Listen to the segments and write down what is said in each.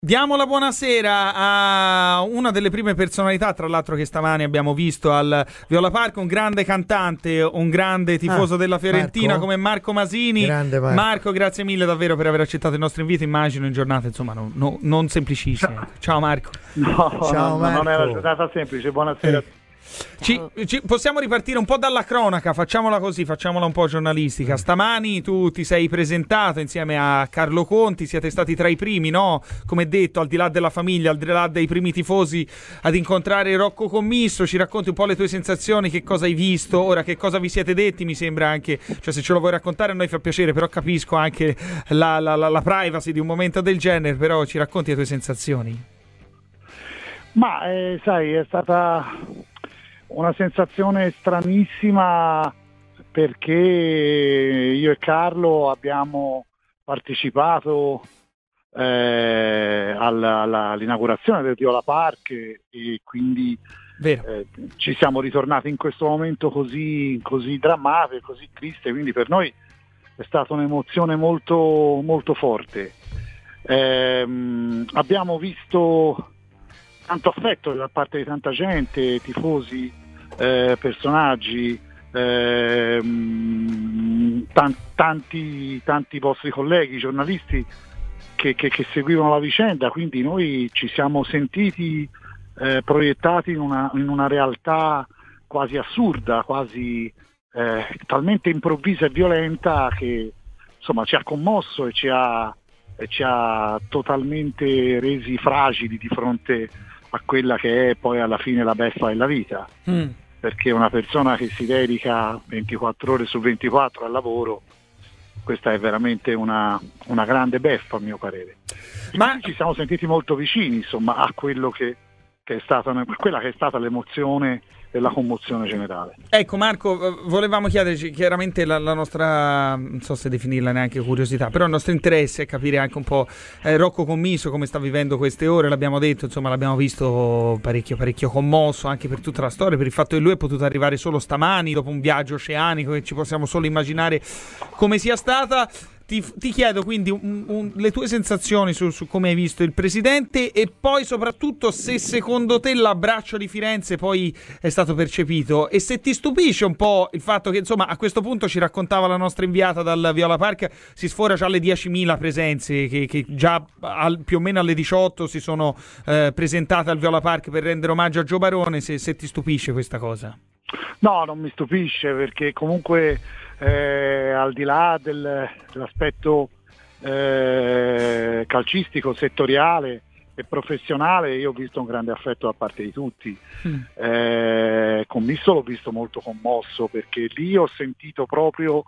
Diamo la buonasera a una delle prime personalità, tra l'altro, che stamani abbiamo visto al Viola Park, un grande cantante, un grande tifoso della Fiorentina, come Marco Masini. Grande Marco, grazie mille davvero per aver accettato il nostro invito, immagino in giornata insomma non semplicissima. Ciao Marco. Ciao Marco. Non è una giornata semplice, buonasera a tutti. Possiamo ripartire un po' dalla cronaca, facciamola così, facciamola un po' giornalistica. Stamani tu ti sei presentato insieme a Carlo Conti, siete stati tra i primi, no? Come detto, al di là della famiglia, al di là dei primi tifosi, ad incontrare Rocco Commisso. Ci racconti un po' le tue sensazioni, che cosa hai visto, ora che cosa vi siete detti, mi sembra anche, cioè se ce lo vuoi raccontare a noi fa piacere, però capisco anche la privacy di un momento del genere, però ci racconti le tue sensazioni. Ma sai, è stata una sensazione stranissima, perché io e Carlo abbiamo partecipato all'inaugurazione del Viola Park e quindi ci siamo ritornati in questo momento così drammatico, così triste, quindi per noi è stata un'emozione molto, molto forte. Abbiamo visto tanto affetto da parte di tanta gente, tifosi, personaggi, tanti vostri colleghi, giornalisti che seguivano la vicenda, quindi noi ci siamo sentiti proiettati in una realtà quasi assurda, quasi talmente improvvisa e violenta, che insomma ci ha commosso e ci ha totalmente resi fragili di fronte a quella che è poi alla fine la beffa della vita, perché una persona che si dedica 24 ore su 24 al lavoro, questa è veramente una grande beffa, a mio parere. Ma ci siamo sentiti molto vicini, insomma, a quello che è stata quella che è stata l'emozione e la commozione generale. Ecco Marco, volevamo chiederci chiaramente la nostra, non so se definirla neanche curiosità, però il nostro interesse è capire anche un po' Rocco Commisso come sta vivendo queste ore. L'abbiamo detto, insomma, l'abbiamo visto parecchio commosso anche per tutta la storia, per il fatto che lui è potuto arrivare solo stamani dopo un viaggio oceanico che ci possiamo solo immaginare come sia stata. Ti chiedo quindi le tue sensazioni su come hai visto il presidente, e poi soprattutto se secondo te l'abbraccio di Firenze poi è stato percepito, e se ti stupisce un po' il fatto che insomma a questo punto, ci raccontava la nostra inviata dal Viola Park, si sfora già alle 10.000 presenze che già più o meno alle 18 si sono presentate al Viola Park per rendere omaggio a Gio Barone. Se ti stupisce questa cosa. No, non mi stupisce, perché comunque al di là dell'aspetto calcistico, settoriale e professionale, io ho visto un grande affetto da parte di tutti. Commisso l'ho visto molto commosso, perché lì ho sentito proprio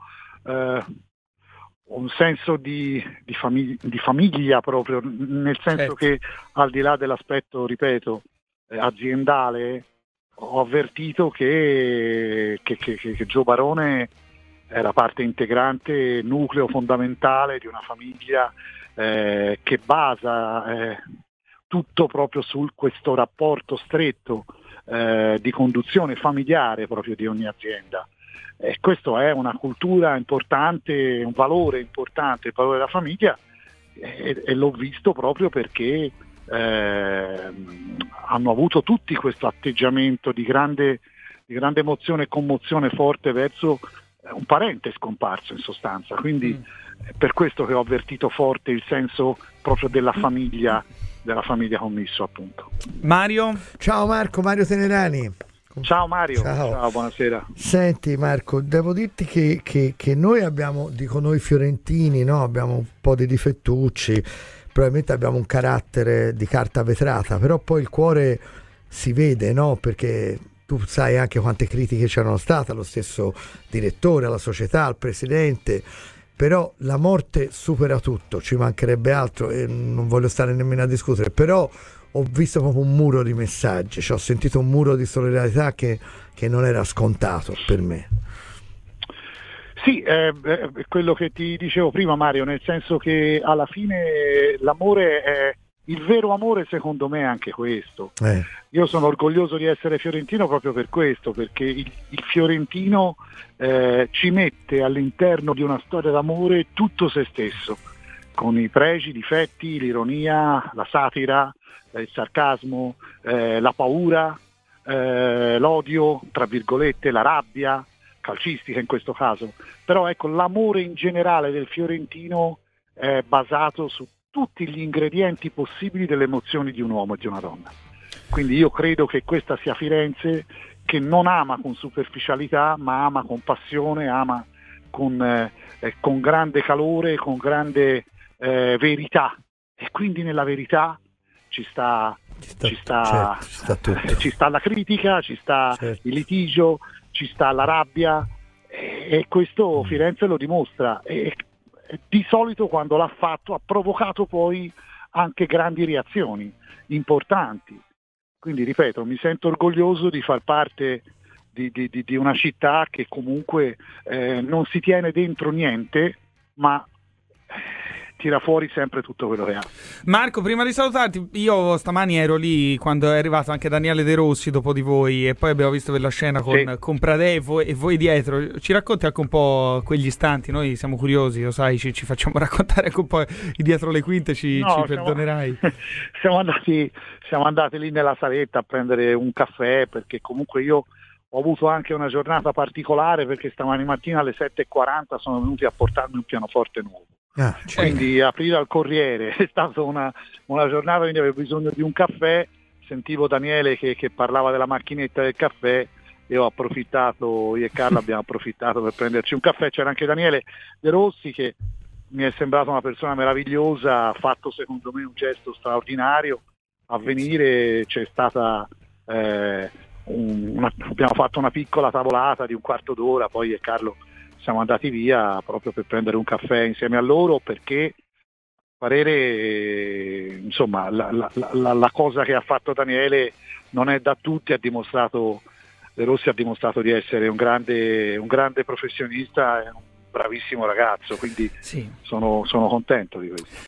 un senso di famiglia proprio, nel senso che al di là dell'aspetto, ripeto, aziendale, ho avvertito che Gio Barone era parte integrante, nucleo fondamentale di una famiglia che basa tutto proprio su questo rapporto stretto di conduzione familiare proprio di ogni azienda. Questo è una cultura importante, un valore importante, il valore della famiglia, e l'ho visto proprio perché hanno avuto tutti questo atteggiamento di grande emozione e commozione forte verso un parente scomparso, in sostanza. Quindi è per questo che ho avvertito forte il senso proprio della famiglia Commisso, appunto. Mario? Ciao Marco, Mario Tenerani. Ciao Mario. Ciao, buonasera. Senti Marco, devo dirti che noi abbiamo, dico noi fiorentini, no? Abbiamo un po' di difettucci, probabilmente abbiamo un carattere di carta vetrata, però poi il cuore si vede, no? Perché tu sai anche quante critiche c'erano state allo stesso direttore, alla società, al presidente, però la morte supera tutto, ci mancherebbe altro, e non voglio stare nemmeno a discutere, però ho visto proprio un muro di messaggi, cioè ho sentito un muro di solidarietà che non era scontato per me. Sì, quello che ti dicevo prima, Mario, nel senso che alla fine l'amore è il vero amore, secondo me è anche questo. Io sono orgoglioso di essere fiorentino proprio per questo, perché il fiorentino ci mette all'interno di una storia d'amore tutto se stesso, con i pregi, i difetti, l'ironia, la satira, il sarcasmo, la paura, l'odio, tra virgolette, la rabbia calcistica in questo caso. Però ecco, l'amore in generale del fiorentino è basato su tutti gli ingredienti possibili delle emozioni di un uomo e di una donna. Quindi io credo che questa sia Firenze, che non ama con superficialità, ma ama con passione, ama con grande calore, con grande verità. E quindi nella verità ci sta la critica, ci sta il litigio, ci sta la rabbia, e questo Firenze lo dimostra. E di solito quando l'ha fatto ha provocato poi anche grandi reazioni importanti. Quindi ripeto, mi sento orgoglioso di far parte di una città che comunque non si tiene dentro niente, ma tira fuori sempre tutto quello che ha. Marco, prima di salutarti, io stamani ero lì quando è arrivato anche Daniele De Rossi dopo di voi, e poi abbiamo visto quella scena con Pradevo e voi dietro. Ci racconti anche un po' quegli istanti? Noi siamo curiosi, lo sai, ci facciamo raccontare anche un po' dietro le quinte, ci perdonerai. Siamo andati lì nella saletta a prendere un caffè, perché comunque io ho avuto anche una giornata particolare, perché stamani mattina alle 7:40 sono venuti a portarmi un pianoforte nuovo. Quindi aprire al Corriere è stata una giornata, quindi avevo bisogno di un caffè, sentivo Daniele che parlava della macchinetta del caffè, e ho approfittato, io e Carlo abbiamo approfittato per prenderci un caffè. C'era anche Daniele De Rossi, che mi è sembrato una persona meravigliosa, ha fatto secondo me un gesto straordinario a venire. C'è stata abbiamo fatto una piccola tavolata di un quarto d'ora, poi io e Carlo siamo andati via proprio per prendere un caffè insieme a loro, perché parere, insomma, la cosa che ha fatto Daniele non è da tutti. De Rossi ha dimostrato di essere un grande professionista, è un bravissimo ragazzo, quindi sono contento di questo.